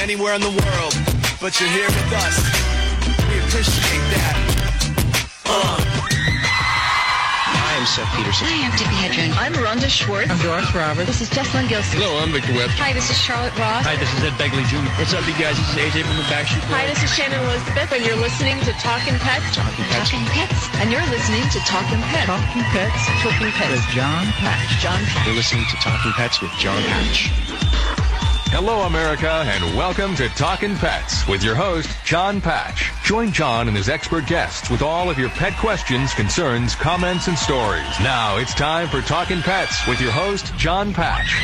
anywhere in the world, but you're here with us. We appreciate that. Hi, I'm Seth Peterson. Hi, I'm Tippi Hedren. I'm Rhonda Schwartz. I'm Doris Roberts. This is Jessalyn Gilson. Hello, I'm Victor Webb. Hi, this is Charlotte Ross. Hi, this is Ed Begley Jr. What's up, you guys? This is AJ from the Backstreet Boys. Hi, this is Shannon Elizabeth, and you're listening to Talkin' Pets. Talking Pets. Talking Pets. And you're listening to Talkin' Pets. Talking Pets. Talking Pets. With John Patch. John Patch. You're listening to Talking Pets with John Patch. Hello, America, and welcome to Talkin' Pets with your host, John Patch. Join John and his expert guests with all of your pet questions, concerns, comments, and stories. Now it's time for Talkin' Pets with your host, John Patch.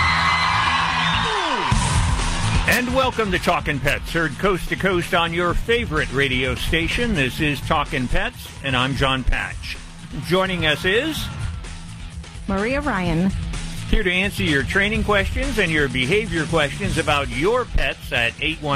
And welcome to Talkin' Pets, heard coast to coast on your favorite radio station. This is Talkin' Pets, and I'm John Patch. Joining us is Maria Ryan. Here to answer your training questions and your behavior questions about your pets at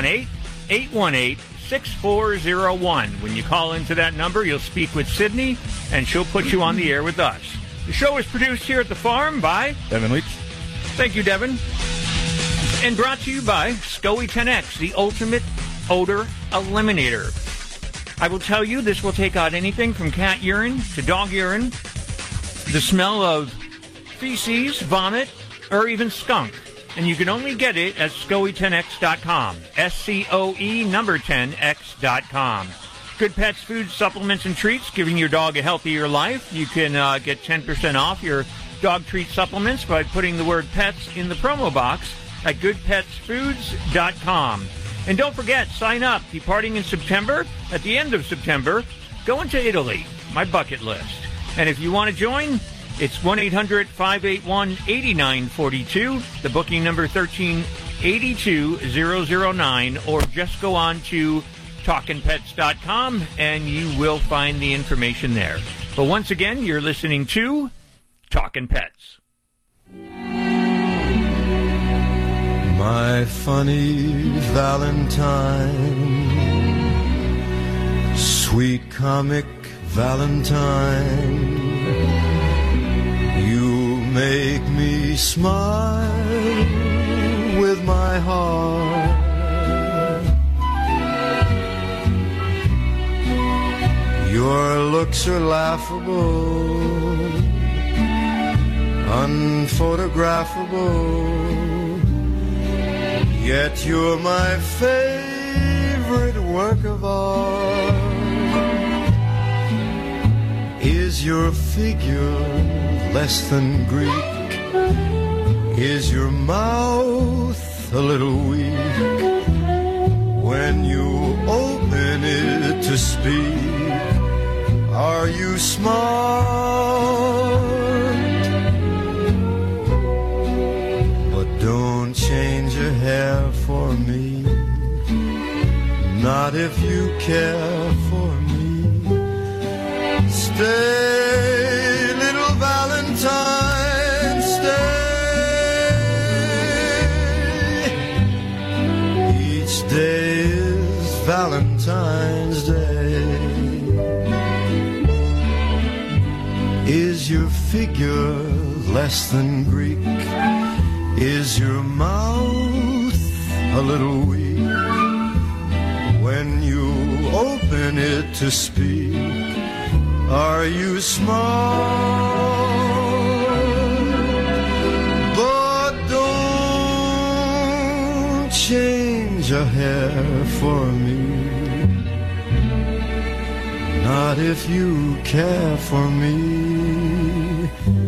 818-818-6401. When you call into that number, you'll speak with Sydney, and she'll put you on the air with us. The show is produced here at the farm by Devin Leach. Thank you, Devin. And brought to you by SCOE 10X, the ultimate odor eliminator. I will tell you, this will take out anything from cat urine to dog urine, the smell of feces, vomit, or even skunk. And you can only get it at SCOE10X.com. SCOE10X.com. Good Pets, food, supplements, and treats, giving your dog a healthier life. You can get 10% off your dog treat supplements by putting the word pets in the promo box at goodpetsfoods.com. And don't forget, sign up. Departing in September, at the end of September, going to Italy, my bucket list. And if you want to join, it's 1-800-581-8942, the booking number 1382-009, or just go on to TalkinPets.com and you will find the information there. But once again, you're listening to Talkin' Pets. My funny Valentine, sweet comic Valentine, you make me smile with my heart. Your looks are laughable, unphotographable, yet you're my favorite work of art. Is your figure less than Greek? Is your mouth a little weak? When you open it to speak, are you smart? But don't change your hair for me, not if you care for me. Stay, little Valentine, stay. Each day is Valentine's Day. Is your figure less than Greek? Is your mouth a little weak? When you open it to speak, are you smart? But don't change a hair for me, not if you care for me.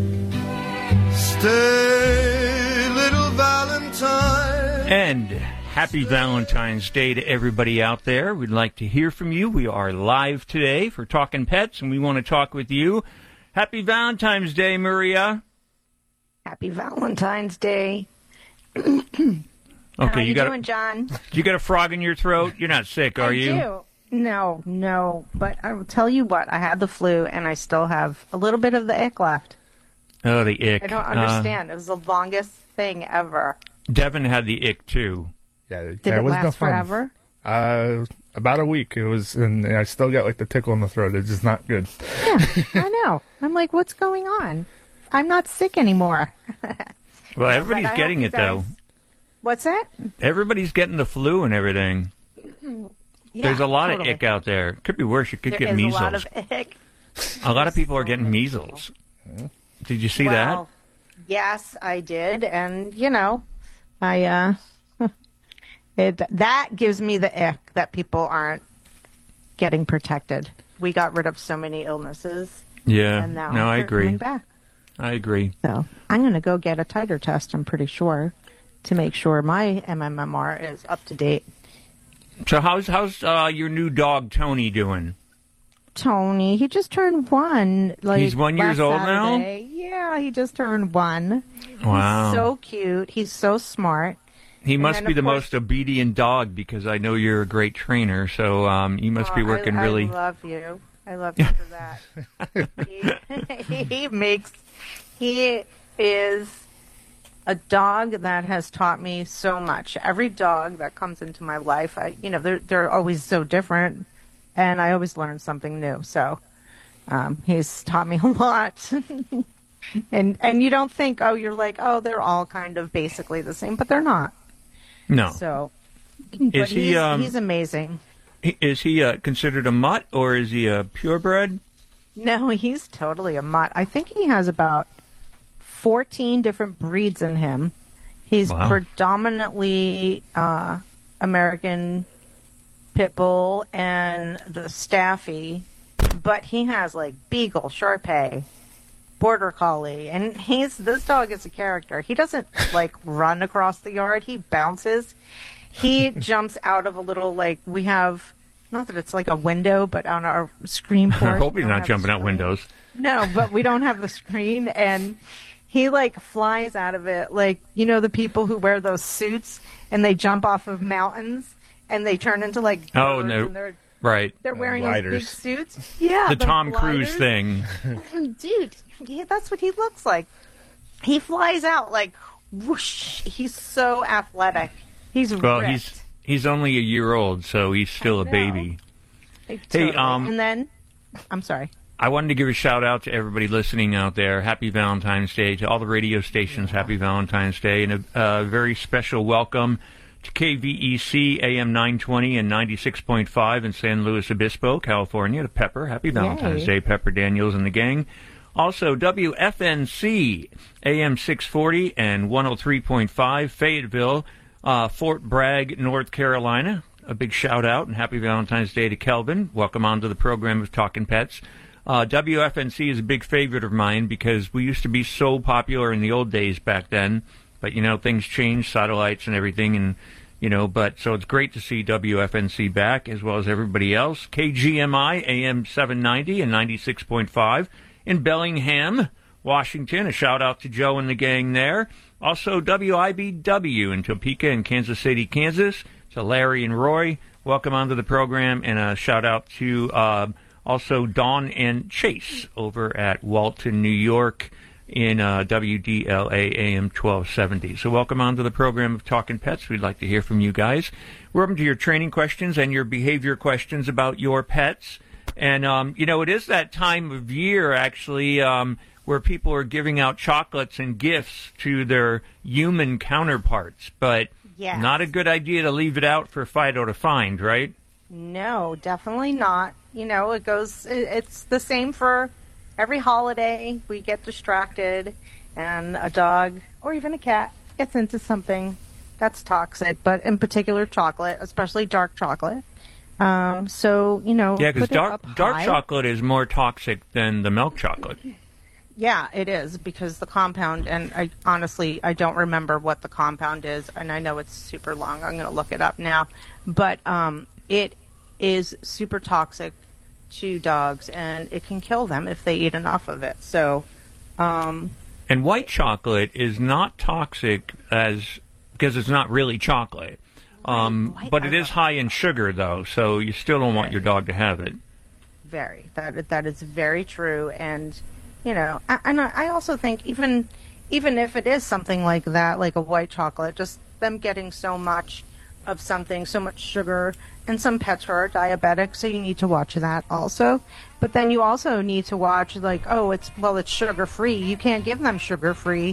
Stay, little Valentine. And happy Valentine's Day to everybody out there. We'd like to hear from you. We are live today for Talkin' Pets, and we want to talk with you. Happy Valentine's Day, Maria. Happy Valentine's Day. Okay, How you doing, John? You got a frog in your throat? You're not sick, are you? I do. No. But I will tell you what, I had the flu, and I still have a little bit of the ick left. Oh, the ick. I don't understand. It was the longest thing ever. Devin had the ick, too. Yeah, Did it was last no fun. forever? About a week. It was, and I still got like the tickle in the throat. It's just not good. Yeah, I know. I'm like, what's going on? I'm not sick anymore. Well, everybody's getting it, though. What's that? Everybody's getting the flu and everything. Yeah, There's a lot totally. of ick out there. Could be worse. You could get There is measles. a lot of ick. A lot of people are getting measles. Did you see Well, yes, I did, and I that gives me the ick that people aren't getting protected. We got rid of so many illnesses. that? Yeah. And now No, I they're agree. coming back. I agree. So I'm going to go get a titer test, I'm pretty sure, to make sure my MMR is up to date. So how's your new dog Tony doing? Tony, he just turned 1. He's 1 year last old now? Saturday. Yeah, he just turned 1. Wow. He's so cute. He's so smart. He must then, be of the course- most obedient dog because I know you're a great trainer. So you must be working really. I love you. I love you for that. He is a dog that has taught me so much. Every dog that comes into my life, they're always so different, and I always learn something new. So he's taught me a lot. and you don't think, you're like, they're all kind of basically the same, but they're not. No. So Is he? He's amazing. Is he considered a mutt or is he a purebred? No, he's totally a mutt. I think he has about 14 different breeds in him. He's Wow. predominantly American Pit Bull and the Staffy, but he has like Beagle, Shar-Pei, Border Collie, and this dog is a character. He doesn't like run across the yard. He bounces. He jumps out of a little, we have, not that it's like a window, but on our screen porch. I hope we he's don't not have jumping a out screen. windows. No, but we don't have the screen, and he flies out of it the people who wear those suits and they jump off of mountains and they turn into birds, and Right. they're wearing those big gliders. suits. Yeah, The those Tom Cruise gliders. thing. Dude, yeah, that's what he looks like. He flies out whoosh. He's so athletic. He's Well, ripped. he's only a year old, so he's still a know. baby. Totally. Hey, and then, I'm sorry. I wanted to give a shout out to everybody listening out there. Happy Valentine's Day to all the radio stations. Happy Valentine's Day, and a very special welcome to KVEC AM 920 and 96.5 in San Luis Obispo, California. To Pepper, happy Valentine's Day, Pepper Daniels and the gang. Also, WFNC AM 640 and 103.5 Fayetteville, Fort Bragg, North Carolina. A big shout out and happy Valentine's Day to Kelvin. Welcome on to the program of Talking Pets. WFNC is a big favorite of mine because we used to be so popular in the old days back then. But, things changed, satellites and everything. And, so it's great to see WFNC back as well as everybody else. KGMI AM 790 and 96.5 in Bellingham, Washington. A shout out to Joe and the gang there. Also, WIBW in Topeka and Kansas City, Kansas. So Larry and Roy, welcome onto the program, and a shout-out to also Dawn and Chase over at Walton, New York in WDLA AM 1270. So welcome onto the program of Talking Pets. We'd like to hear from you guys. We're open to your training questions and your behavior questions about your pets. And, it is that time of year, actually, where people are giving out chocolates and gifts to their human counterparts. But Yes. not a good idea to leave it out for Fido to find, right? No, definitely not. It's the same for every holiday. We get distracted, and a dog or even a cat gets into something that's toxic, but in particular chocolate, especially dark chocolate. Yeah, because put it up dark high. chocolate is more toxic than the milk chocolate. Yeah, it is, because the compound, and I don't remember what the compound is, and I know it's super long. I'm going to look it up now. But it is super toxic to dogs, and it can kill them if they eat enough of it. So, And white chocolate is not toxic because it's not really chocolate. But it is high in sugar, though, so you still don't want your dog to have it. that is very true, and I also think even if it is something like that, like a white chocolate, just them getting so much of something, so much sugar, and some pets are diabetic, so you need to watch that also. But then you also need to watch it's sugar free. You can't give them sugar free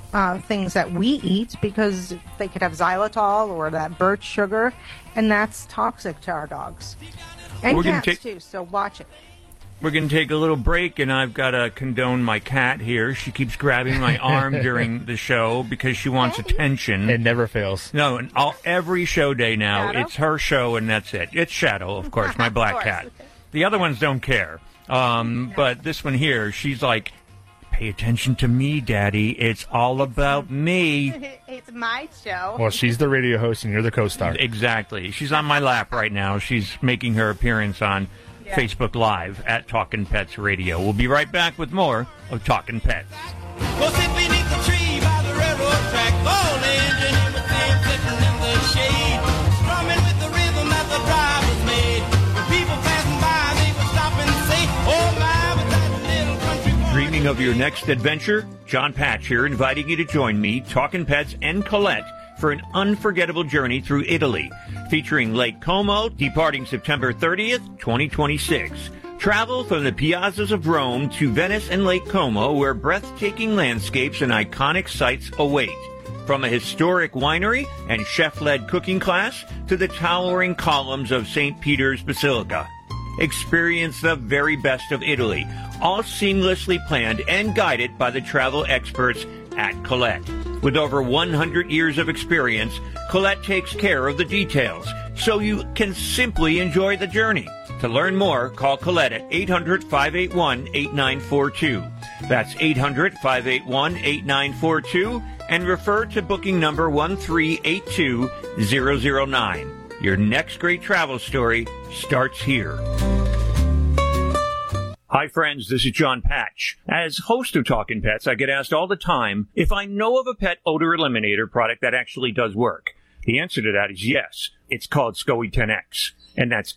things that we eat because they could have xylitol or that birch sugar, and that's toxic to our dogs. And cats, too, so watch it. We're going to take a little break, and I've got to condone my cat here. She keeps grabbing my arm during the show because she wants attention. It never fails. No, and every show day now, Shadow? it's her show, and that's it. It's Shadow, of course, my black cat. The other ones don't care. But this one here, she's like, pay attention to me, Daddy. It's all about me. It's my show. Well, she's the radio host, and you're the co-star. Exactly. She's on my lap right now. She's making her appearance on Facebook Live at Talkin' Pets Radio. We'll be right back with more of Talkin' Pets. Go sit beneath the tree by the railroad track. All the engine in the thing sitting in the shade. Strumming with the rhythm that the drivers made. When people passing by, they would stop and say, oh my, but that little country boy. Dreaming of your next adventure? John Patch here, inviting you to join me, Talkin' Pets, and Colette for an unforgettable journey through Italy, featuring Lake Como, departing September 30th, 2026. Travel from the piazzas of Rome to Venice and Lake Como, where breathtaking landscapes and iconic sights await. From a historic winery and chef-led cooking class to the towering columns of St. Peter's Basilica. Experience the very best of Italy, all seamlessly planned and guided by the travel experts at Colette. With over 100 years of experience, Colette takes care of the details, so you can simply enjoy the journey. To learn more, call Colette at 800-581-8942. That's 800-581-8942, and refer to booking number 1382009. Your next great travel story starts here. Hi, friends. This is John Patch. As host of Talkin' Pets, I get asked all the time if I know of a pet odor eliminator product that actually does work. The answer to that is yes. It's called SCOE 10X, and that's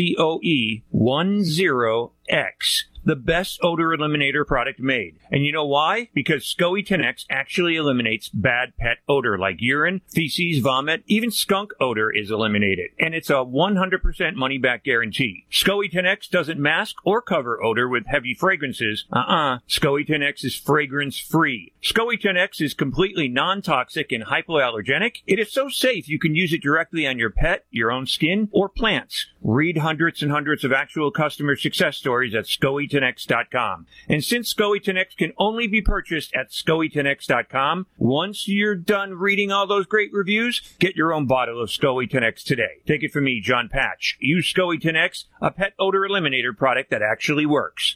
SCOE10X. The best odor eliminator product made. And you know why? Because SCOE 10X actually eliminates bad pet odor like urine, feces, vomit, even skunk odor is eliminated. And it's a 100% money-back guarantee. SCOE 10X doesn't mask or cover odor with heavy fragrances. SCOE 10X is fragrance-free. SCOE 10X is completely non-toxic and hypoallergenic. It is so safe you can use it directly on your pet, your own skin, or plants. Read hundreds and hundreds of actual customer success stories at SCOE10X.com. And since SCOE 10X can only be purchased at SCOE10X.com, once you're done reading all those great reviews, get your own bottle of SCOE 10X today. Take it from me, John Patch. Use SCOE 10X, a pet odor eliminator product that actually works.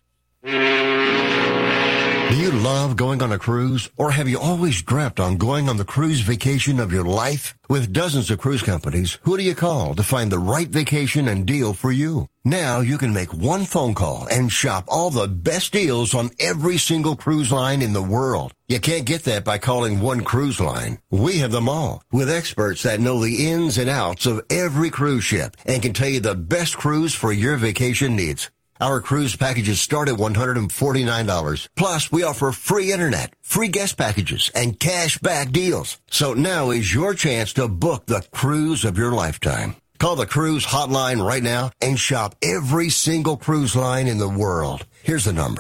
Do you love going on a cruise, or have you always dreamt on going on the cruise vacation of your life? With dozens of cruise companies, who do you call to find the right vacation and deal for you? Now you can make one phone call and shop all the best deals on every single cruise line in the world. You can't get that by calling one cruise line. We have them all, with experts that know the ins and outs of every cruise ship and can tell you the best cruise for your vacation needs. Our cruise packages start at $149. Plus, we offer free internet, free guest packages, and cash back deals. So now is your chance to book the cruise of your lifetime. Call the cruise hotline right now and shop every single cruise line in the world. Here's the number.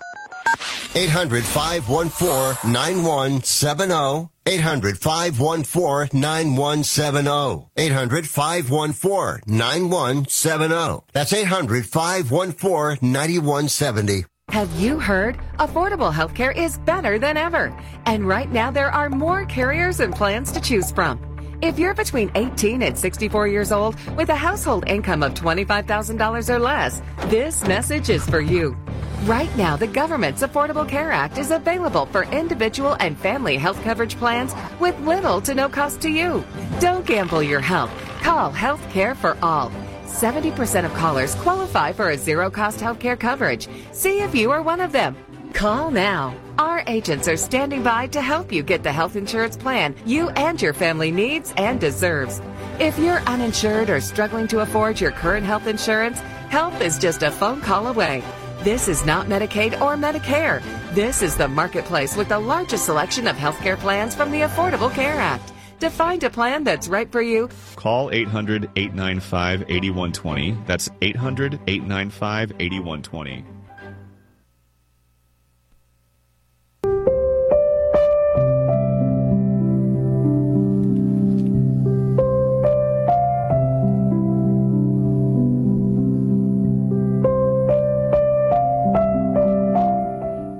800-514-9170. 800-514-9170. 800-514-9170. That's 800-514-9170. Have you heard? Affordable healthcare is better than ever. And right now there are more carriers and plans to choose from. If you're between 18 and 64 years old with a household income of $25,000 or less, this message is for you. Right now, the government's Affordable Care Act is available for individual and family health coverage plans with little to no cost to you. Don't gamble your health. Call Health Care for All. 70% of callers qualify for a zero-cost health care coverage. See if you are one of them. Call now. Our agents are standing by to help you get the health insurance plan you and your family needs and deserves. If you're uninsured or struggling to afford your current health insurance, help is just a phone call away. This is not Medicaid or Medicare. This is the marketplace with the largest selection of healthcare plans from the Affordable Care Act. To find a plan that's right for you, call 800-895-8120. That's 800-895-8120.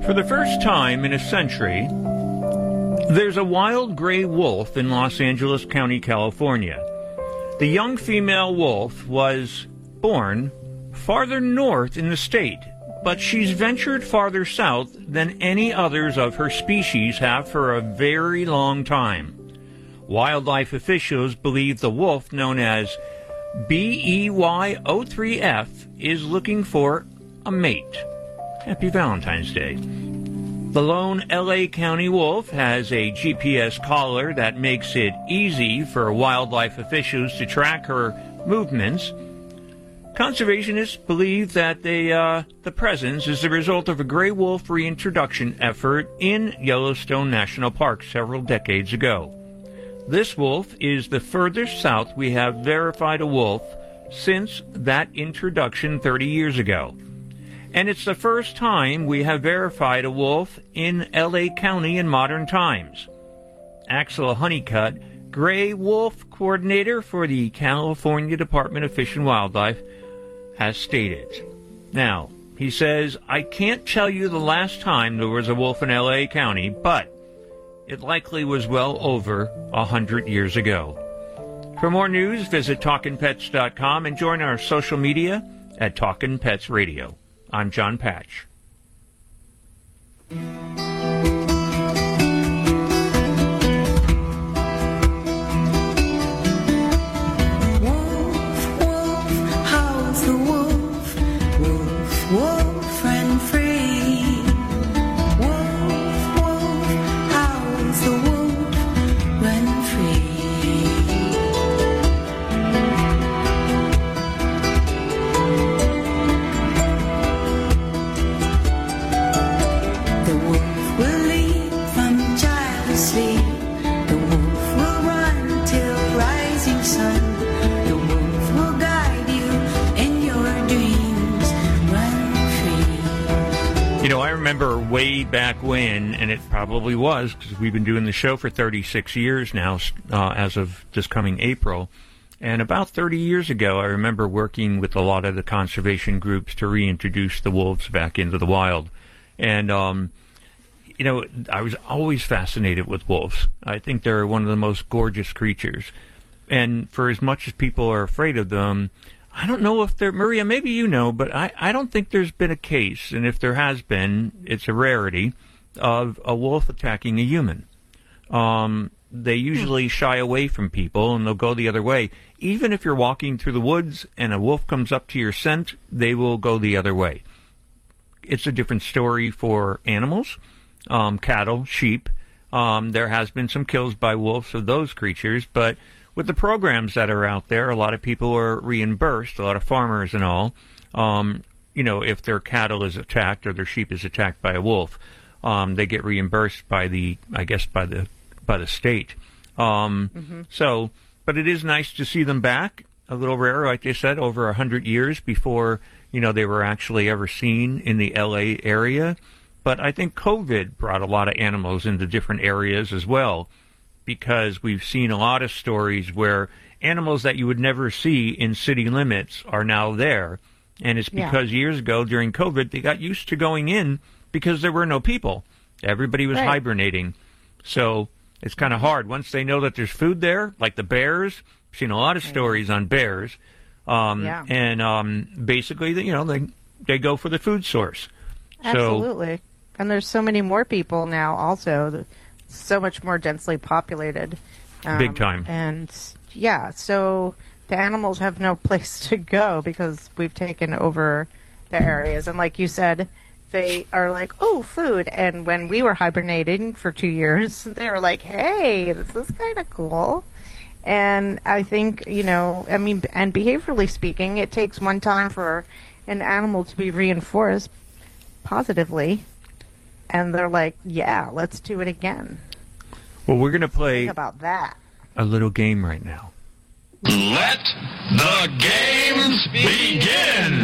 For the first time in a century, there's a wild gray wolf in Los Angeles County, California. The young female wolf was born farther north in the state, but she's ventured farther south than any others of her species have for a very long time. Wildlife officials believe the wolf, known as BEY03F, is looking for a mate. Happy Valentine's Day. The lone LA County wolf has a GPS collar that makes it easy for wildlife officials to track her movements. Conservationists believe that the presence is the result of a gray wolf reintroduction effort in Yellowstone National Park several decades ago. This wolf is the furthest south we have verified a wolf since that introduction 30 years ago. And it's the first time we have verified a wolf in LA County in modern times. Axel Honeycutt, gray wolf coordinator for the California Department of Fish and Wildlife, has stated. Now, he says, I can't tell you the last time there was a wolf in LA County, but it likely was well over 100 years ago. For more news, visit TalkinPets.com and join our social media at Talkin' Pets Radio. I'm John Patch. Wolf and free. Wolf, wolf, howls the wolf when free. The wolf will lead from child asleep. The wolf will run till rising sun. The wolf will guide you in your dreams. You know, I remember way back when, and it probably was, because we've been doing the show for 36 years now, as of this coming April. And about 30 years ago, I remember working with a lot of the conservation groups to reintroduce the wolves back into the wild. And, you know, I was always fascinated with wolves. I think they're one of the most gorgeous creatures. And for as much as people are afraid of them, I don't know if there, Maria, maybe you know, but I don't think there's been a case, and if there has been, it's a rarity, of a wolf attacking a human. They usually shy away from people, and they'll go the other way. Even if you're walking through the woods and a wolf comes up to your scent, they will go the other way. It's a different story for animals, cattle, sheep. There has been some kills by wolves of those creatures, but with the programs that are out there, a lot of people are reimbursed, a lot of farmers and all, you know, if their cattle is attacked or their sheep is attacked by a wolf, they get reimbursed by the, I guess, by the state. So, but it is nice to see them back. A little rare, like they said, over 100 years before, you know, they were actually ever seen in the LA area. But I think COVID brought a lot of animals into different areas as well, because we've seen a lot of stories where animals that you would never see in city limits are now there. And it's because years ago during COVID, they got used to going in because there were no people. Everybody was hibernating. So it's kind of hard. Once they know that there's food there, like the bears, I've seen a lot of stories on bears. And basically, you know, they go for the food source. Absolutely. And there's so many more people now also, so much more densely populated. Big time. And, yeah, so the animals have no place to go because we've taken over the areas. And like you said, they are like, oh, food. And when we were hibernating for 2 years, they were like, hey, this is kind of cool. And I think, you know, I mean, and behaviorally speaking, it takes one time for an animal to be reinforced positively. And they're like, yeah, let's do it again. Well, we're going to play Think about that. A little game right now. Let the games begin!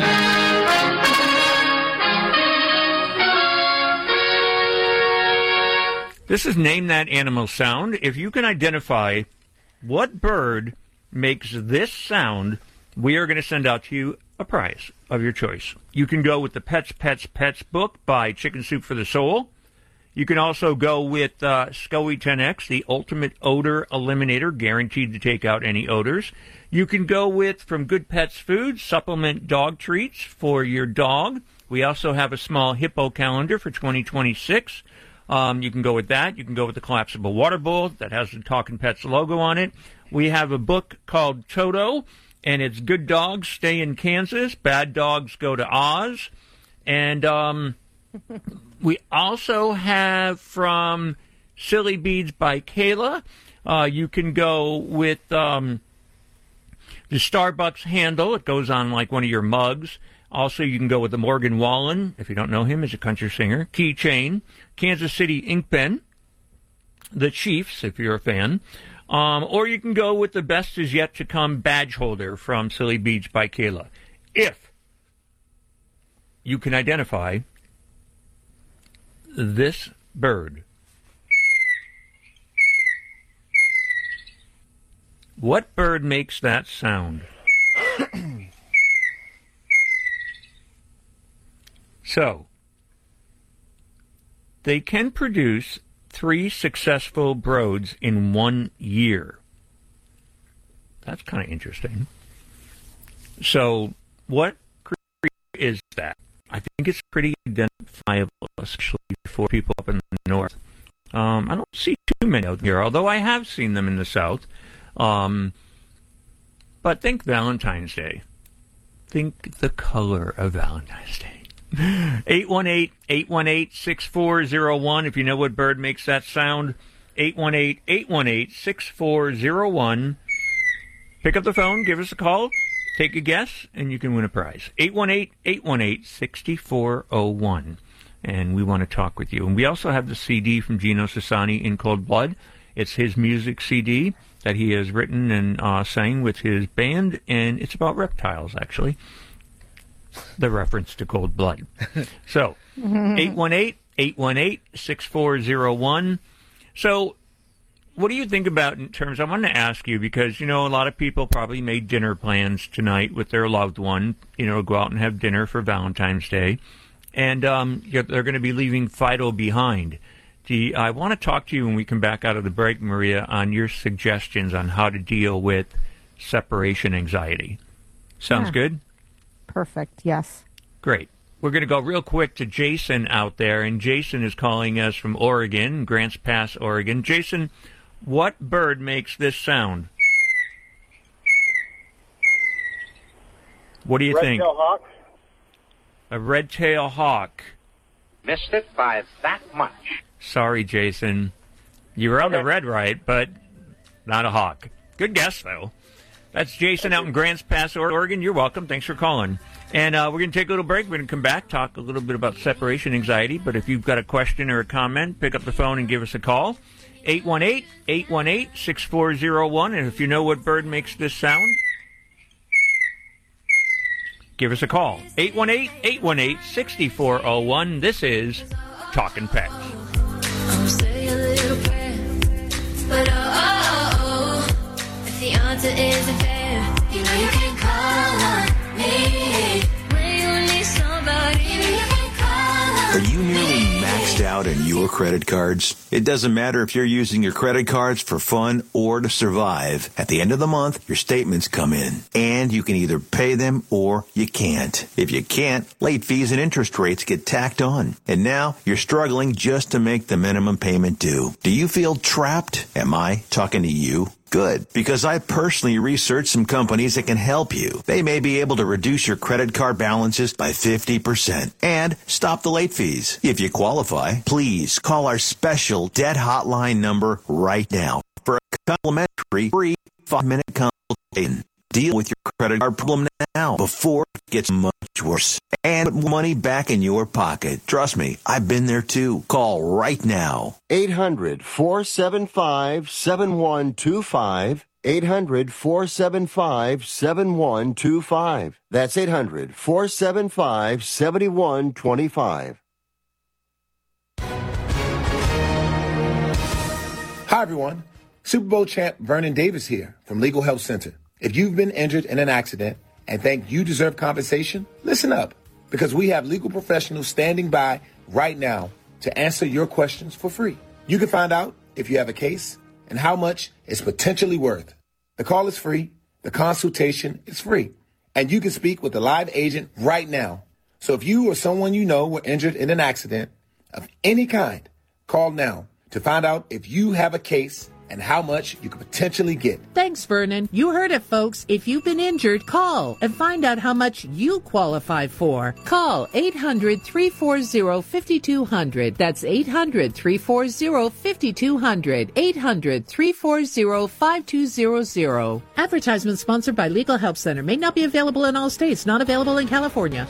This is Name That Animal Sound. If you can identify what bird makes this sound we are going to send out to you a prize of your choice. You can go with the Pets, Pets, Pets book by Chicken Soup for the Soul. You can also go with SCOE 10X, the ultimate odor eliminator, guaranteed to take out any odors. You can go with, from Good Pets Foods, supplement dog treats for your dog. We also have a small hippo calendar for 2026. You can go with that. You can go with the collapsible water bowl that has the Talkin' Pets logo on it. We have a book called Toto, and it's Good Dogs Stay in Kansas, Bad Dogs Go to Oz. And we also have from Silly Beads by Kayla. You can go with the Starbucks handle. It goes on like one of your mugs. Also, you can go with the Morgan Wallen, if you don't know him, he's a country singer. Keychain, Kansas City ink pen, the Chiefs, if you're a fan. Or you can go with the Best Is Yet to Come badge holder from Silly Beads by Kayla. If you can identify this bird. What bird makes that sound? So, they can produce 3 successful broods in 1 year. That's kind of interesting. So, what creature is that? I think it's pretty identifiable, especially for people up in the north. I don't see too many out here, although I have seen them in the south. But think Valentine's Day. Think the color of Valentine's Day. 818-818-6401. If you know what bird makes that sound, 818-818-6401. Pick up the phone, give us a call, take a guess, and you can win a prize. 818-818-6401. And we want to talk with you. And we also have the CD from Gino Sassani, In Cold Blood. It's his music CD that he has written and sang with his band, and it's about reptiles, actually. The reference to Cold Blood. So, 818-818-6401. So, what do you think about in terms, I want to ask you, because, you know, a lot of people probably made dinner plans tonight with their loved one, you know, go out and have dinner for Valentine's Day, and they're going to be leaving Fido behind. I want to talk to you when we come back out of the break, Maria, on your suggestions on how to deal with separation anxiety. Sounds good? Perfect, yes. Great. We're going to go real quick to Jason out there, and Jason is calling us from Oregon, Grants Pass, Oregon. Jason, what bird makes this sound? What do you think? Red-tailed hawk. A red-tailed hawk. Missed it by that much. Sorry, Jason. You were on the red right, but not a hawk. Good guess, though. That's Jason out in Grants Pass, Oregon. You're welcome. Thanks for calling. And we're going to take a little break. We're going to come back, talk a little bit about separation anxiety. But if you've got a question or a comment, pick up the phone and give us a call. 818-818-6401. And if you know what bird makes this sound, give us a call. 818-818-6401. This is Talkin' Pets. Say a little prayer, but if the answer isn't fair, you know you can call on me. When you need somebody, you can call on me. Are you nearly maxed out in your credit cards? It doesn't matter if you're using your credit cards for fun or to survive. At the end of the month, your statements come in, and you can either pay them or you can't. If you can't, late fees and interest rates get tacked on. And now you're struggling just to make the minimum payment due. Do you feel trapped? Am I talking to you? Good, because I personally researched some companies that can help you. They may be able to reduce your credit card balances by 50% and stop the late fees. If you qualify, please call our special debt hotline number right now for a complimentary free 5-minute consultation. Deal with your credit card problem now before it gets much worse. And put money back in your pocket. Trust me, I've been there too. Call right now. 800-475-7125. 800-475-7125. That's 800-475-7125. Hi, everyone. Super Bowl champ Vernon Davis here from Legal Health Center. If you've been injured in an accident, and think you deserve compensation? Listen up, because we have legal professionals standing by right now to answer your questions for free. You can find out if you have a case and how much it's potentially worth. The call is free. The consultation is free. And you can speak with a live agent right now. So if you or someone you know were injured in an accident of any kind, call now to find out if you have a case and how much you could potentially get. Thanks, Vernon. You heard it, folks. If you've been injured, call and find out how much you qualify for. Call 800-340-5200. That's 800-340-5200. 800-340-5200. Advertisement sponsored by Legal Help Center. May not be available in all states. Not available in California.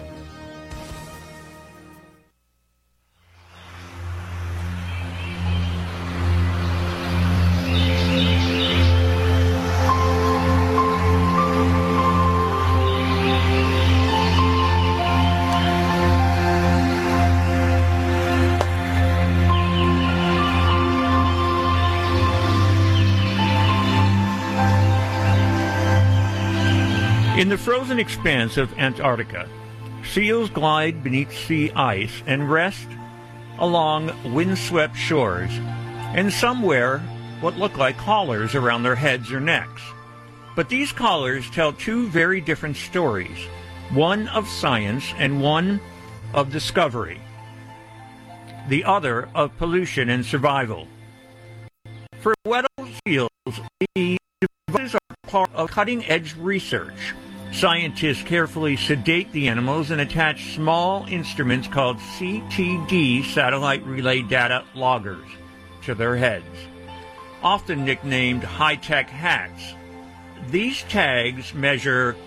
In the frozen expanse of Antarctica, seals glide beneath sea ice and rest along windswept shores, and some wear what look like collars around their heads or necks. But these collars tell two very different stories, one of science and one of discovery, the other of pollution and survival. For Weddell seals, the devices are part of cutting-edge research. Scientists carefully sedate the animals and attach small instruments called CTD, Satellite Relay Data Loggers, to their heads, often nicknamed high-tech hats. These tags measure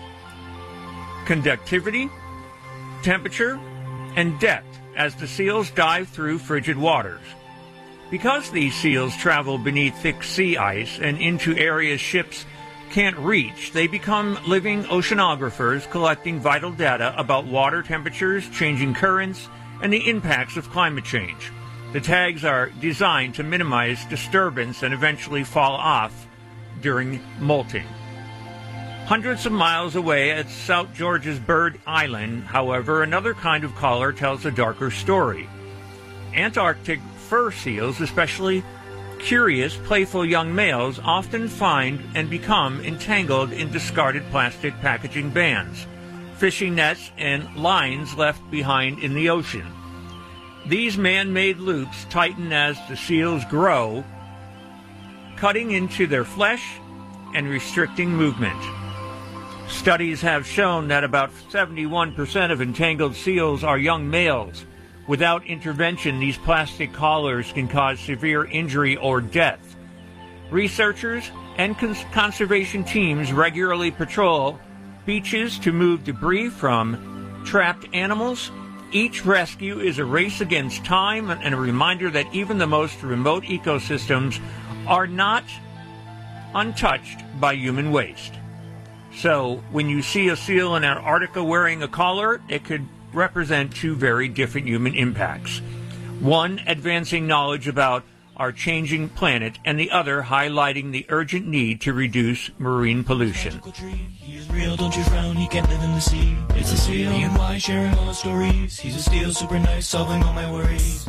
conductivity, temperature, and depth as the seals dive through frigid waters. Because these seals travel beneath thick sea ice and into areas ships can't reach, they become living oceanographers collecting vital data about water temperatures, changing currents, and the impacts of climate change. The tags are designed to minimize disturbance and eventually fall off during molting. Hundreds of miles away at South Georgia's Bird Island, however, another kind of collar tells a darker story. Antarctic fur seals, especially curious, playful young males, often find and become entangled in discarded plastic packaging bands, fishing nets, and lines left behind in the ocean. These man-made loops tighten as the seals grow, cutting into their flesh and restricting movement. Studies have shown that about 71% of entangled seals are young males. Without intervention, these plastic collars can cause severe injury or death. Researchers and conservation teams regularly patrol beaches to move debris from trapped animals. Each rescue is a race against time and a reminder that even the most remote ecosystems are not untouched by human waste. So, when you see a seal in Antarctica wearing a collar, it could represent two very different human impacts. One, advancing knowledge about our changing planet, and the other, highlighting the urgent need to reduce marine pollution. He is real, don't you frown, he can't live in the sea. It's a seal, E&Y sharing all the stories. He's a steel, super nice, solving all my worries.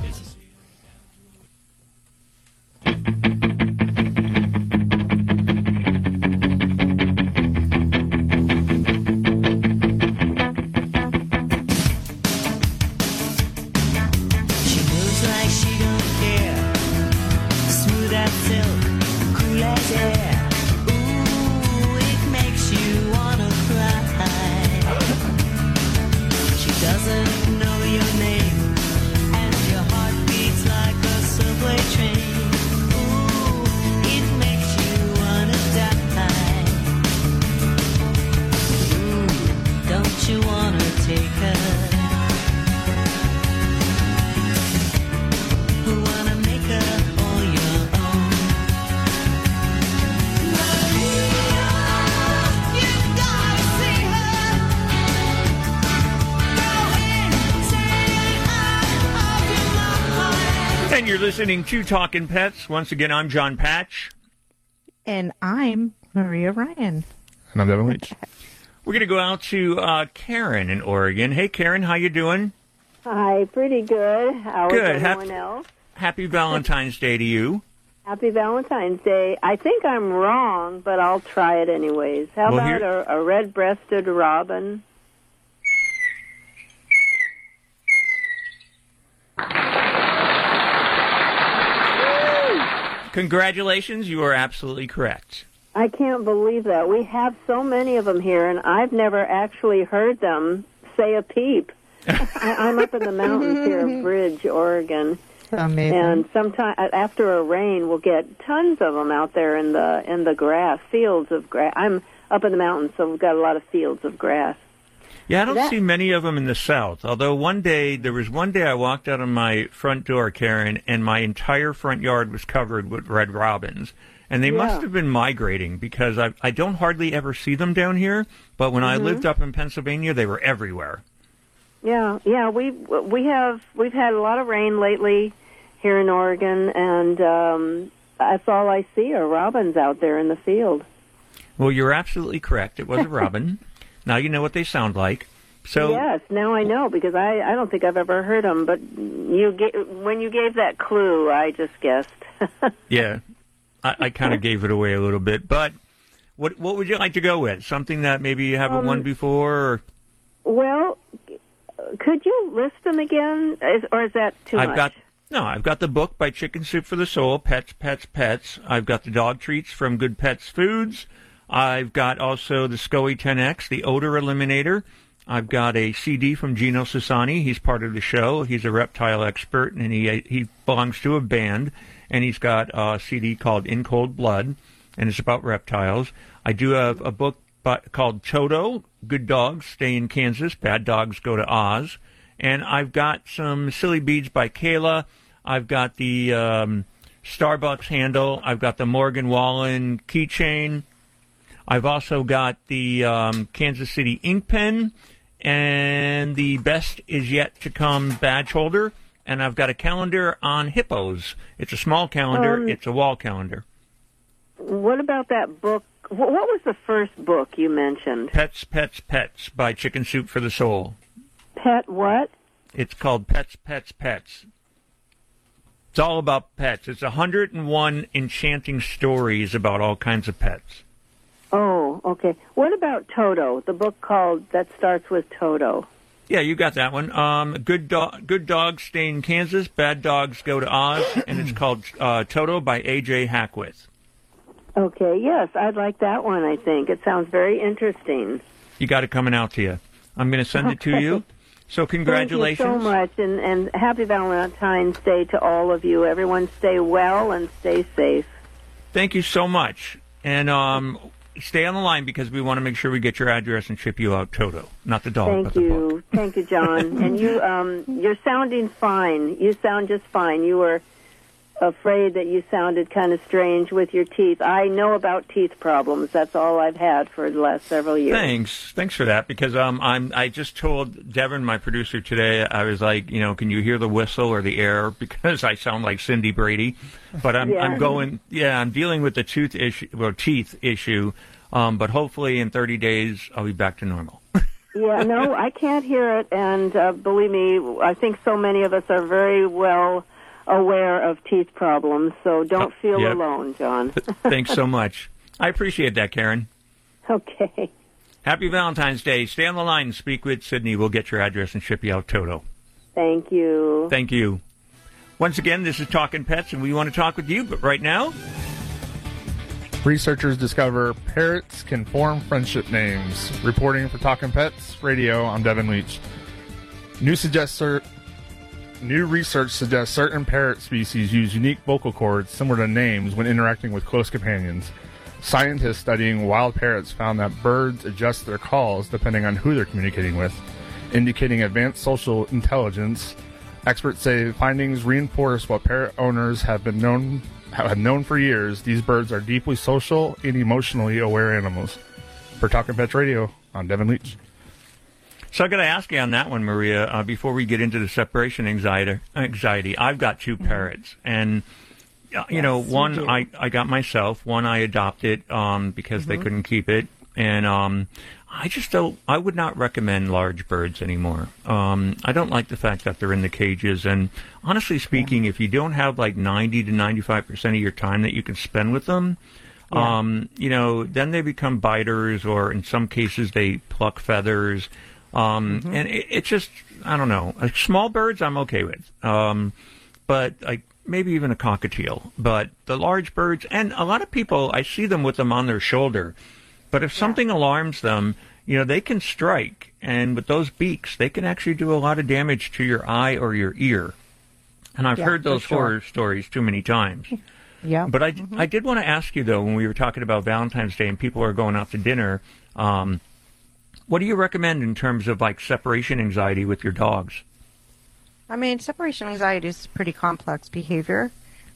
And you're listening to Talkin' Pets. Once again, I'm John Patch. And I'm Maria Ryan. And I'm Devin Leach. We're going to go out to Karen in Oregon. Hey, Karen, how you doing? Hi, pretty good. How is everyone else? Happy Valentine's Day to you. Happy Valentine's Day. I think I'm wrong, but I'll try it anyways. How about a red-breasted robin? Congratulations, you are absolutely correct. I can't believe that. We have so many of them here, and I've never actually heard them say a peep. I'm up in the mountains here of Bridge, Oregon. Amazing. And sometime after a rain, we'll get tons of them out there in the grass, fields of grass. I'm up in the mountains, so we've got a lot of fields of grass. Yeah, I don't see many of them in the south. Although there was one day I walked out of my front door, Karen, and my entire front yard was covered with red robins. And they must have been migrating because I don't hardly ever see them down here. But when I lived up in Pennsylvania, they were everywhere. Yeah. We've had a lot of rain lately here in Oregon, and that's all I see are robins out there in the field. Well, you're absolutely correct. It was a robin. Now you know what they sound like. So yes, now I know because I don't think I've ever heard them. But when you gave that clue, I just guessed. Yeah, I kind of gave it away a little bit. But what would you like to go with? Something that maybe you haven't won before? Or? Well, could you list them again, or is that too much? I've got the book by Chicken Soup for the Soul, Pets, Pets, Pets. I've got the dog treats from Good Pets Foods. I've got also the SCOE 10X, the odor eliminator. I've got a CD from Gino Sassani. He's part of the show. He's a reptile expert, and he belongs to a band. And he's got a CD called In Cold Blood, and it's about reptiles. I do have a book called Toto, Good Dogs Stay in Kansas, Bad Dogs Go to Oz. And I've got some Silly Beads by Kayla. I've got the Starbucks handle. I've got the Morgan Wallen keychain. I've also got the Kansas City ink pen and the Best Is Yet to Come badge holder. And I've got a calendar on hippos. It's a small calendar. It's a wall calendar. What about that book? What was the first book you mentioned? Pets, Pets, Pets by Chicken Soup for the Soul. Pet what? It's called Pets, Pets, Pets. It's all about pets. It's 101 enchanting stories about all kinds of pets. Oh, okay. What about Toto, the book that starts with Toto? Yeah, you got that one. Good Dogs Stay in Kansas, Bad Dogs Go to Oz, and it's called Toto by A.J. Hackwith. Okay, yes, I'd like that one, I think. It sounds very interesting. You got it coming out to you. I'm going to send it to you. So congratulations. Thank you so much, and happy Valentine's Day to all of you. Everyone stay well and stay safe. Thank you so much. And stay on the line because we want to make sure we get your address and ship you out Toto. Not the dog, but the book. Thank you, John. And you're sounding fine. You sound just fine. You were afraid that you sounded kind of strange with your teeth. I know about teeth problems. That's all I've had for the last several years. Thanks for that. Because I just told Devin, my producer today, I was like, can you hear the whistle or the air? Because I sound like Cindy Brady. But I'm dealing with the teeth issue. But hopefully in 30 days I'll be back to normal. Yeah, no, I can't hear it. And believe me, I think so many of us are very well aware of teeth problems, so don't feel alone, John. Thanks so much. I appreciate that, Karen. Okay. Happy Valentine's Day. Stay on the line and speak with Sydney. We'll get your address and ship you out Toto. Thank you. Thank you. Once again, this is Talking Pets, and we want to talk with you, but right now... Researchers discover parrots can form friendship names. Reporting for Talking Pets Radio, I'm Devin Leach. New research suggests certain parrot species use unique vocal cords similar to names when interacting with close companions. Scientists studying wild parrots found that birds adjust their calls depending on who they're communicating with, indicating advanced social intelligence. Experts say findings reinforce what parrot owners have known for years. These birds are deeply social and emotionally aware animals. For Talking Pets Radio, I'm Devin Leach. So I got to ask you on that one, Maria, before we get into the separation anxiety. I've got two parrots, and one I got myself, one I adopted because they couldn't keep it, and I would not recommend large birds anymore. I don't like the fact that they're in the cages. And honestly speaking, if you don't have like 90 to 95% of your time that you can spend with them, then they become biters, or in some cases they pluck feathers. And it's just, I don't know. Like small birds, I'm okay with. But like maybe even a cockatiel. But the large birds, and a lot of people, I see them with them on their shoulder. But if something alarms them, they can strike. And with those beaks, they can actually do a lot of damage to your eye or your ear. And I've heard those horror stories too many times. Yeah. But I did want to ask you, though, when we were talking about Valentine's Day and people are going out to dinner, what do you recommend in terms of like separation anxiety with your dogs? I mean, separation anxiety is pretty complex behavior.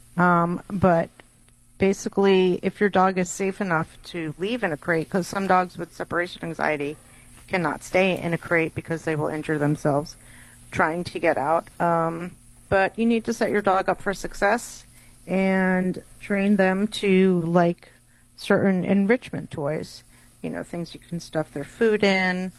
But basically, if your dog is safe enough to leave in a crate, because some dogs with separation anxiety cannot stay in a crate because they will injure themselves trying to get out. But you need to set your dog up for success and train them to like certain enrichment toys, things you can stuff their food in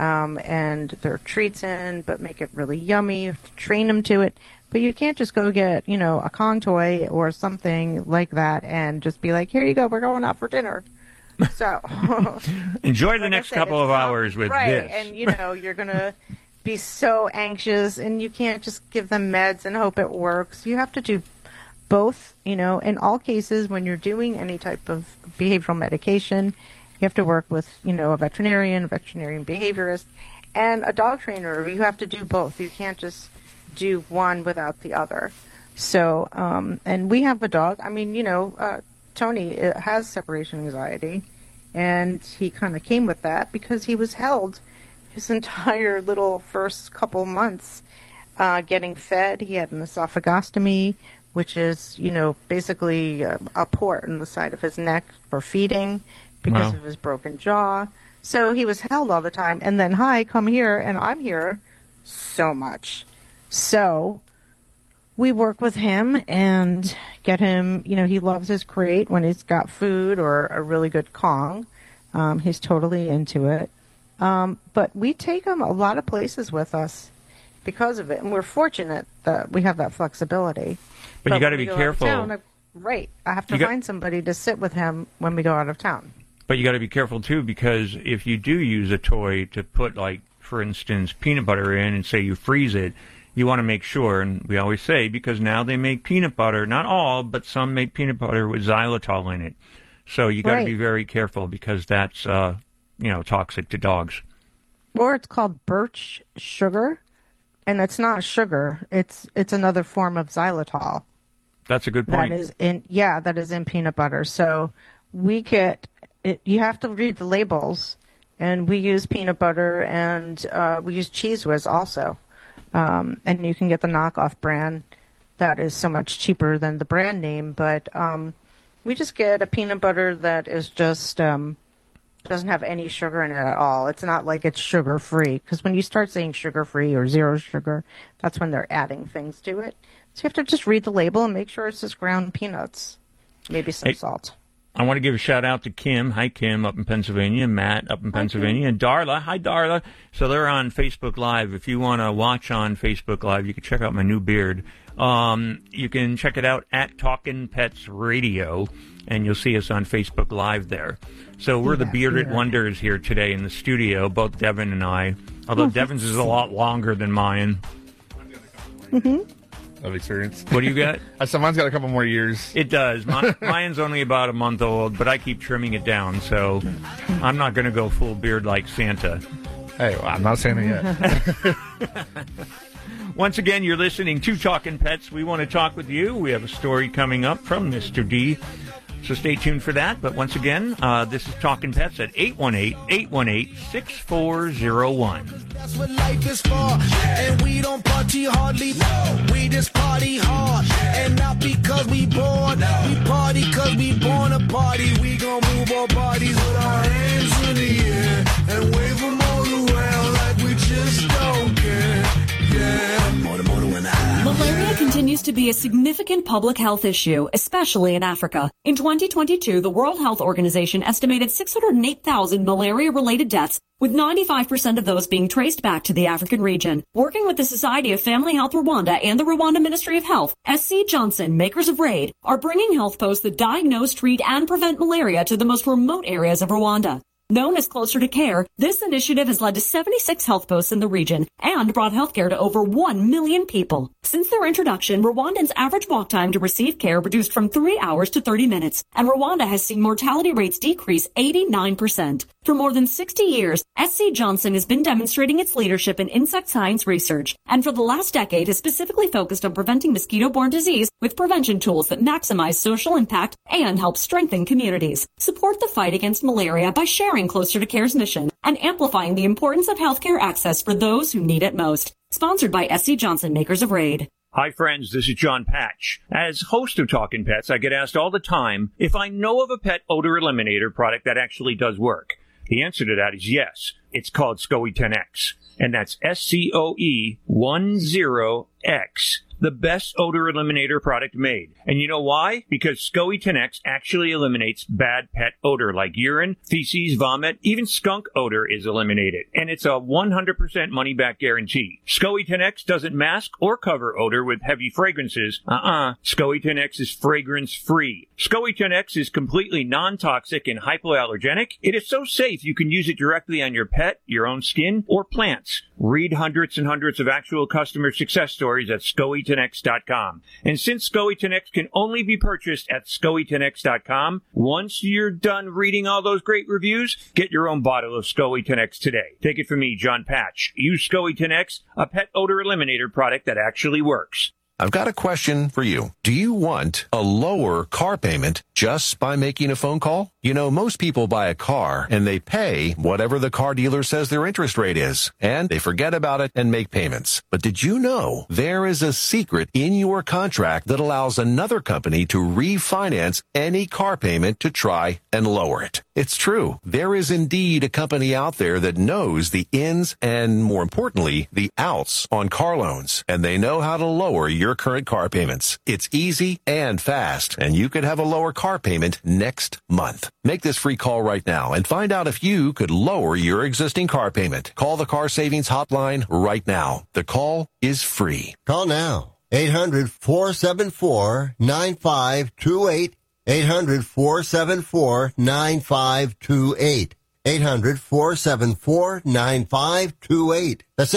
and their treats in, but make it really yummy. You have to train them to it. But you can't just go get, a Kong toy or something like that and just be like, here you go, we're going out for dinner. So enjoy the next couple of hours with this. And, you're going to be so anxious, and you can't just give them meds and hope it works. You have to do both, in all cases when you're doing any type of behavioral medication. You have to work with, a veterinarian behaviorist, and a dog trainer. You have to do both. You can't just do one without the other. So, and we have a dog. I mean, Tony has separation anxiety, and he kind of came with that because he was held his entire little first couple months getting fed. He had an esophagostomy, which is, basically a port in the side of his neck for feeding because of his broken jaw. So he was held all the time. And then, hi, come here, and I'm here so much. So we work with him and get him, he loves his crate when he's got food or a really good Kong. He's totally into it. But we take him a lot of places with us because of it. And we're fortunate that we have that flexibility. But you got to be careful. I have to find somebody to sit with him when we go out of town. But you got to be careful, too, because if you do use a toy to put, like, for instance, peanut butter in and say you freeze it, you want to make sure, and we always say, because now they make peanut butter, not all, but some make peanut butter with xylitol in it. So you got to be very careful because that's, toxic to dogs. Or it's called birch sugar, and it's not sugar. It's another form of xylitol. That's a good point. That is in peanut butter. So we get it. You have to read the labels, and we use peanut butter, and we use Cheese Whiz also. And you can get the knockoff brand that is so much cheaper than the brand name. But we just get a peanut butter that is just doesn't have any sugar in it at all. It's not like it's sugar-free, because when you start saying sugar-free or zero sugar, that's when they're adding things to it. So you have to just read the label and make sure it's just ground peanuts, maybe some salt. I want to give a shout-out to Kim. Hi, Kim, up in Pennsylvania. Matt, up in Pennsylvania. And Darla. Hi, Darla. So they're on Facebook Live. If you want to watch on Facebook Live, you can check out my new beard. You can check it out at Talkin' Pets Radio, and you'll see us on Facebook Live there. So we're the Bearded Wonders here today in the studio, both Devin and I. Although Devin's is a lot longer than mine. Of experience. What do you got? So mine's got a couple more years. It does. Mine's only about a month old, but I keep trimming it down, so I'm not going to go full beard like Santa. Hey, well, I'm not Santa yet. Once again, you're listening to Talkin' Pets. We want to talk with you. We have a story coming up from Mr. D, so stay tuned for that. But once again, this is Talkin' Pets at 818-818-6401. That's what life is for, and we don't party hardly. No, we just party hard, and not because we bored. We party because we born a party. We gon' move our bodies with our hands in the air and wave them all around like we just don't care. Yeah, Malaria can continues to be a significant public health issue, especially in Africa. In 2022, the World Health Organization estimated 608,000 malaria-related deaths, with 95% of those being traced back to the African region. Working with the Society of Family Health Rwanda and the Rwanda Ministry of Health, SC Johnson, makers of RAID, are bringing health posts that diagnose, treat, and prevent malaria to the most remote areas of Rwanda. Known as Closer to Care, this initiative has led to 76 health posts in the region and brought healthcare to over 1 million people. Since their introduction, Rwandans' average walk time to receive care reduced from 3 hours to 30 minutes, and Rwanda has seen mortality rates decrease 89%. For more than 60 years, SC Johnson has been demonstrating its leadership in insect science research, and for the last decade has specifically focused on preventing mosquito-borne disease with prevention tools that maximize social impact and help strengthen communities. Support the fight against malaria by sharing Closer to Care's mission and amplifying the importance of healthcare access for those who need it most. Sponsored by SC Johnson, makers of RAID. Hi friends, this is John Patch. As host of Talkin' Pets, I get asked all the time if I know of a pet odor eliminator product that actually does work. The answer to that is yes. It's called SCOE 10X, and that's SCOE 10X. The best odor eliminator product made. And you know why? Because SCOE 10X actually eliminates bad pet odor like urine, feces, vomit, even skunk odor is eliminated. And it's a 100% money-back guarantee. SCOE 10X doesn't mask or cover odor with heavy fragrances. SCOE 10X is fragrance-free. SCOE 10X is completely non-toxic and hypoallergenic. It is so safe you can use it directly on your pet, your own skin, or plants. Read hundreds and hundreds of actual customer success stories at SCOE10X.com. And since SCOE 10X can only be purchased at SCOE10X.com, once you're done reading all those great reviews, get your own bottle of SCOE 10X today. Take it from me, John Patch. Use SCOE 10X, a pet odor eliminator product that actually works. I've got a question for you. Do you want a lower car payment just by making a phone call? You know, most people buy a car and they pay whatever the car dealer says their interest rate is, and they forget about it and make payments. But did you know there is a secret in your contract that allows another company to refinance any car payment to try and lower it? It's true. There is indeed a company out there that knows the ins and, more importantly, the outs on car loans, and they know how to lower your current car payments. It's easy and fast, and you could have a lower car payment next month. Make this free call right now and find out if you could lower your existing car payment. Call the Car Savings Hotline right now. The call is free. Call now. 800-474-9528. 800-474-9528. 800-474-9528. That's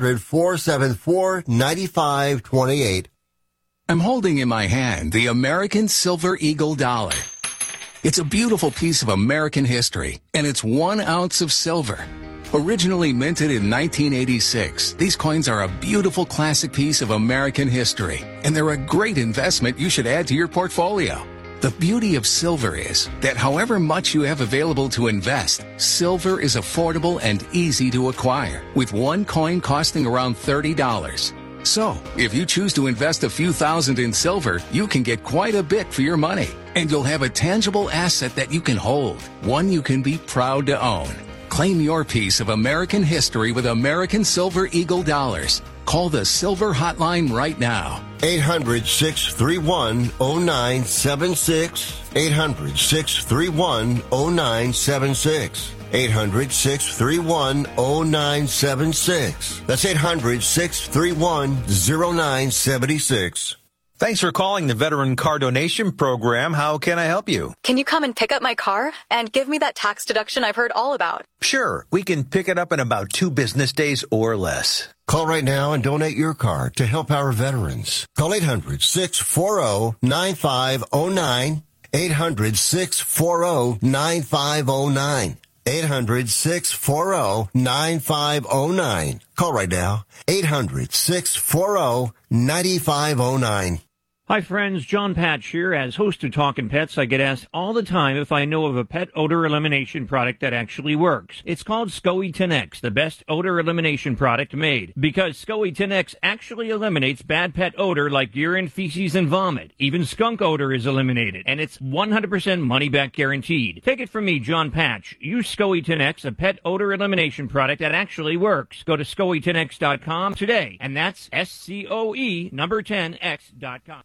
800-474-9528. I'm holding in my hand the American Silver Eagle dollar. It's a beautiful piece of American history, and it's 1 ounce of silver. Originally minted in 1986, these coins are a beautiful classic piece of American history, and they're a great investment you should add to your portfolio. The beauty of silver is that however much you have available to invest, silver is affordable and easy to acquire, with one coin costing around $30. So, if you choose to invest a few thousand in silver, you can get quite a bit for your money, and you'll have a tangible asset that you can hold, one you can be proud to own. Claim your piece of American history with American Silver Eagle dollars. Call the Silver Hotline right now. 800-631-0976. 800-631-0976. 800-631-0976. That's 800-631-0976. Thanks for calling the Veteran Car Donation Program. How can I help you? Can you come and pick up my car and give me that tax deduction I've heard all about? Sure. We can pick it up in about 2 business days or less. Call right now and donate your car to help our veterans. Call 800-640-9509. 800-640-9509. 800-640-9509. Call right now. 800-640-9509. Hi, friends. John Patch here. As host of Talkin' Pets, I get asked all the time if I know of a pet odor elimination product that actually works. It's called SCOE 10X, the best odor elimination product made. Because SCOE 10X actually eliminates bad pet odor like urine, feces, and vomit. Even skunk odor is eliminated. And it's 100% money-back guaranteed. Take it from me, John Patch. Use SCOE 10X, a pet odor elimination product that actually works. Go to SCOE10X.com today. And that's SCOE number 10X.com.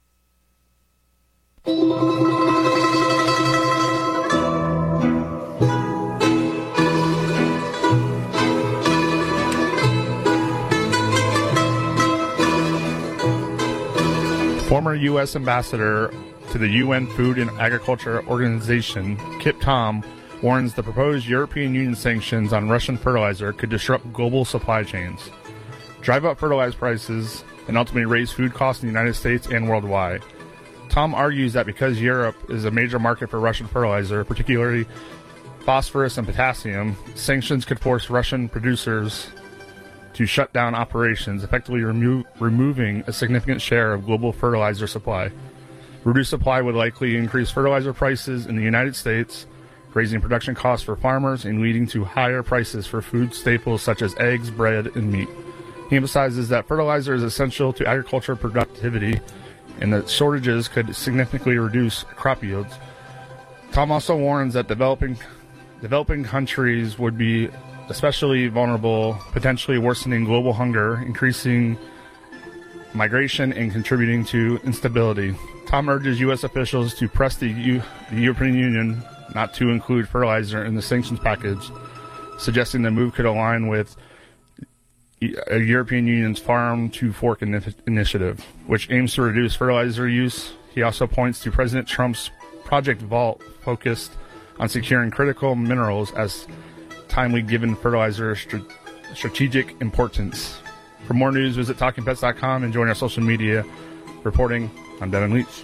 Former U.S. Ambassador to the UN Food and Agriculture Organization, Kip Tom, warns the proposed European Union sanctions on Russian fertilizer could disrupt global supply chains, drive up fertilizer prices, and ultimately raise food costs in the United States and worldwide. Tom argues that because Europe is a major market for Russian fertilizer, particularly phosphorus and potassium, sanctions could force Russian producers to shut down operations, effectively removing a significant share of global fertilizer supply. Reduced supply would likely increase fertilizer prices in the United States, raising production costs for farmers and leading to higher prices for food staples such as eggs, bread, and meat. He emphasizes that fertilizer is essential to agriculture productivity and that shortages could significantly reduce crop yields. Tom also warns that developing countries would be especially vulnerable, potentially worsening global hunger, increasing migration, and contributing to instability. Tom urges U.S. officials to press the European Union not to include fertilizer in the sanctions package, suggesting the move could align with a European Union's Farm to Fork initiative, which aims to reduce fertilizer use. He also points to President Trump's Project Vault, focused on securing critical minerals as timely given fertilizer strategic importance. For more news, visit TalkingPets.com and join our social media. Reporting, I'm Devin Leach.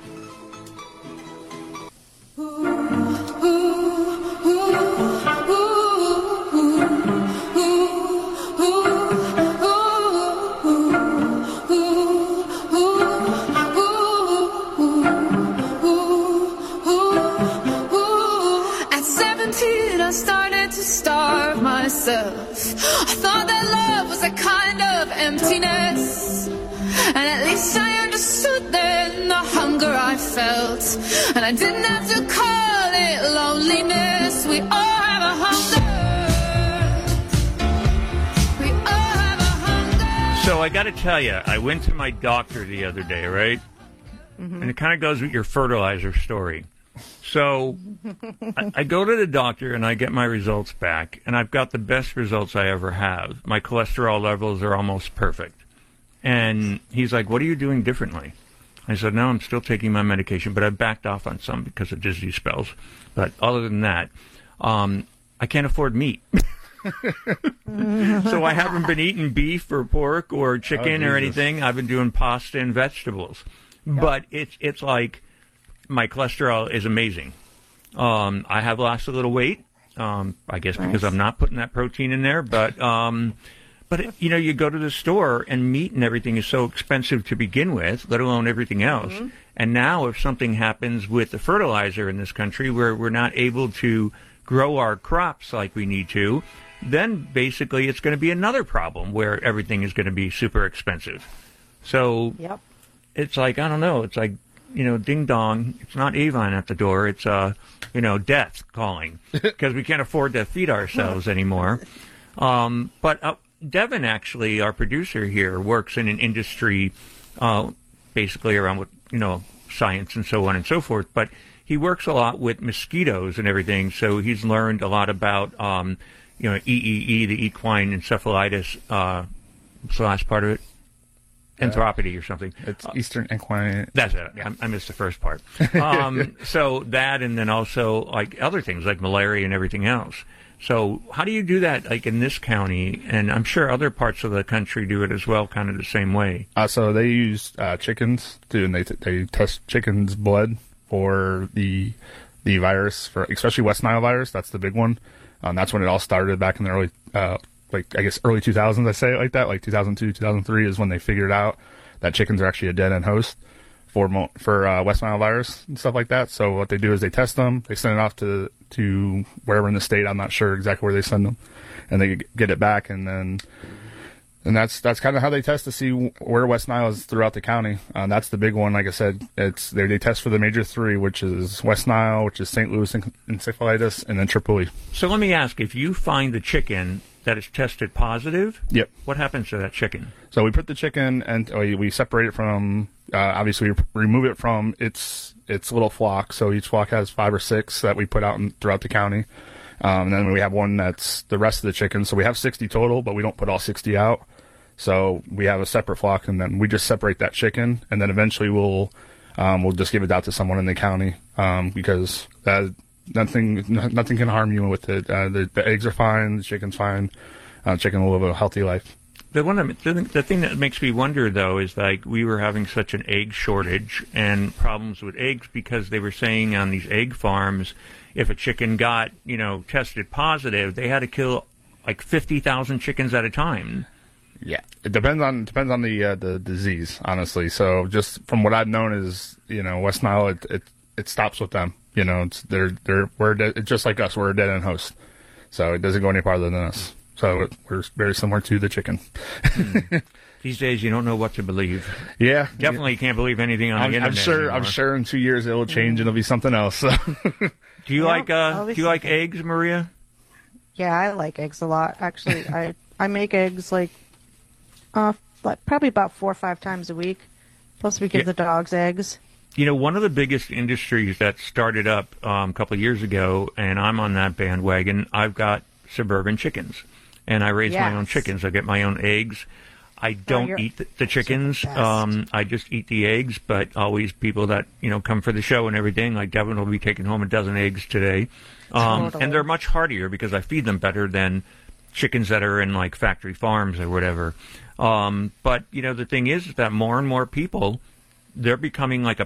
I thought that love was a kind of emptiness, and at least I understood then the hunger I felt, and I didn't have to call it loneliness. We all have a hunger. We all have a hunger. So I got to tell you, I went to my doctor the other day, right? Mm-hmm. And it kind of goes with your fertilizer story. So I go to the doctor and I get my results back, and I've got the best results I ever have. My cholesterol levels are almost perfect. And he's like, what are you doing differently? I said, no, I'm still taking my medication, but I backed off on some because of disease spells. But other than that, I can't afford meat. So I haven't been eating beef or pork or chicken or anything. I've been doing pasta and vegetables. Yep. But it's like my cholesterol is amazing. I have lost a little weight, I guess because I'm not putting that protein in there. But you know, you go to the store and meat and everything is so expensive to begin with, let alone everything else. Mm-hmm. And now if something happens with the fertilizer in this country where we're not able to grow our crops like we need to, then basically it's going to be another problem where everything is going to be super expensive. So it's like, I don't know, it's like, you know, ding dong, it's not Avon at the door, it's, you know, death calling, because we can't afford to feed ourselves anymore. But Devin, actually, our producer here, works in an industry basically around with, you know, science and so on and so forth, but he works a lot with mosquitoes and everything, so he's learned a lot about, you know, EEE, the equine encephalitis, what's the last part of it? Anthropody or something. It's Eastern Equine. That's it. I missed the first part. So that, and then also like other things like malaria and everything else. So how do you do that, like in this county? And I'm sure other parts of the country do it as well, kind of the same way. So they use chickens too, and they test chickens' blood for the virus, for especially West Nile virus. That's the big one. That's when it all started back in the early. Like, I guess, early 2000s, I say it like that, like 2002, 2003 is when they figured out that chickens are actually a dead-end host for West Nile virus and stuff like that. So what they do is they test them, they send it off to wherever in the state. I'm not sure exactly where they send them, and they get it back, and that's kind of how they test to see where West Nile is throughout the county. That's the big one. Like I said, they test for the major three, which is West Nile, which is St. Louis encephalitis, and then Tripoli. So let me ask, if you find the chicken that is tested positive, yep, what happens to that chicken? So we put the chicken and we separate it from, obviously we remove it from its little flock. So each flock has 5 or 6 that we put out throughout the county. And then we have one that's the rest of the chickens. So we have 60 total, but we don't put all 60 out. So we have a separate flock, and then we just separate that chicken, and then eventually we'll just give it out to someone in the county, because nothing can harm you with it. The eggs are fine, the chicken's fine. Chicken will live a healthy life. The thing that makes me wonder, though, is like we were having such an egg shortage and problems with eggs because they were saying on these egg farms, if a chicken got, tested positive, they had to kill like 50,000 chickens at a time. Yeah, it depends on the disease, honestly. So just from what I've known is, West Nile, it stops with them. It's just like us. We're a dead end host, so it doesn't go any farther than us. So we're very similar to the chicken. These days, you don't know what to believe. Yeah, definitely can't believe anything on the internet. I'm sure in 2 years it'll change and it'll be something else. So. Do you like eggs, Maria? Yeah, I like eggs a lot. Actually, I make eggs like probably about 4 or 5 times a week. Plus, we give the dogs eggs. One of the biggest industries that started up a couple of years ago, and I'm on that bandwagon. I've got suburban chickens, and I raise my own chickens. I get my own eggs. I don't eat the chickens. I just eat the eggs, but always people that, come for the show and everything, like Devin will be taking home a dozen eggs today. Totally. And they're much heartier because I feed them better than chickens that are in, like, factory farms or whatever. But, the thing is that more and more people, they're becoming like a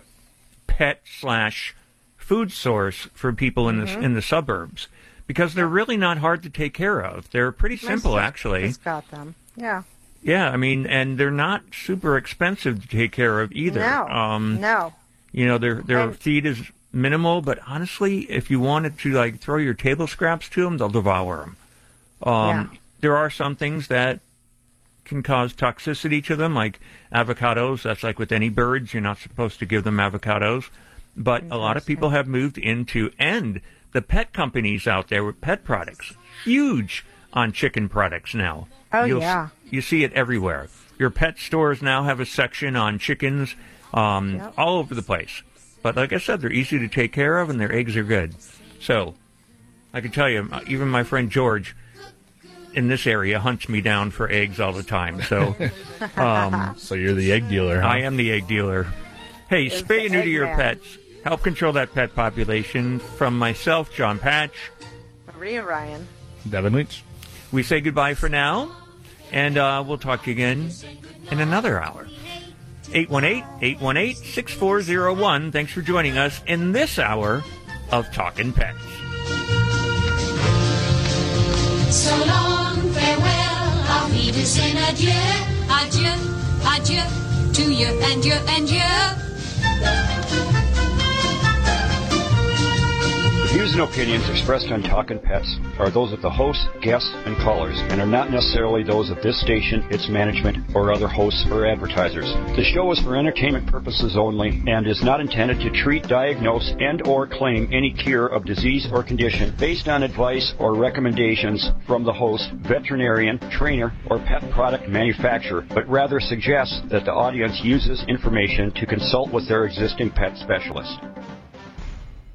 pet/food source for people in the suburbs because they're really not hard to take care of. They're pretty simple, actually. It's got them. Yeah. Yeah, I mean, and they're not super expensive to take care of either. No. Their feed is minimal, but honestly, if you wanted to, like, throw your table scraps to them, they'll devour them. There are some things that can cause toxicity to them, like avocados. That's like with any birds. You're not supposed to give them avocados. But a lot of people have moved into, and the pet companies out there with pet products, huge on chicken products now. You see it everywhere. Your pet stores now have a section on chickens all over the place. But like I said, they're easy to take care of, and their eggs are good. So I can tell you, even my friend George in this area hunts me down for eggs all the time. So, so you're the egg dealer, huh? I am the egg dealer. Hey, spay and neuter your pets. Help control that pet population. From myself, John Patch, Maria Ryan, Devin Leach. We say goodbye for now, and we'll talk to you again in another hour. 818-818-6401. Thanks for joining us in this hour of Talkin' Pets. So long, farewell, auf Wiedersehen, adieu, adieu, adieu, to you and you and you. The views and opinions expressed on Talkin' Pets are those of the hosts, guests, and callers, and are not necessarily those of this station, its management, or other hosts or advertisers. The show is for entertainment purposes only and is not intended to treat, diagnose, and or claim any cure of disease or condition based on advice or recommendations from the host, veterinarian, trainer, or pet product manufacturer, but rather suggests that the audience uses information to consult with their existing pet specialist.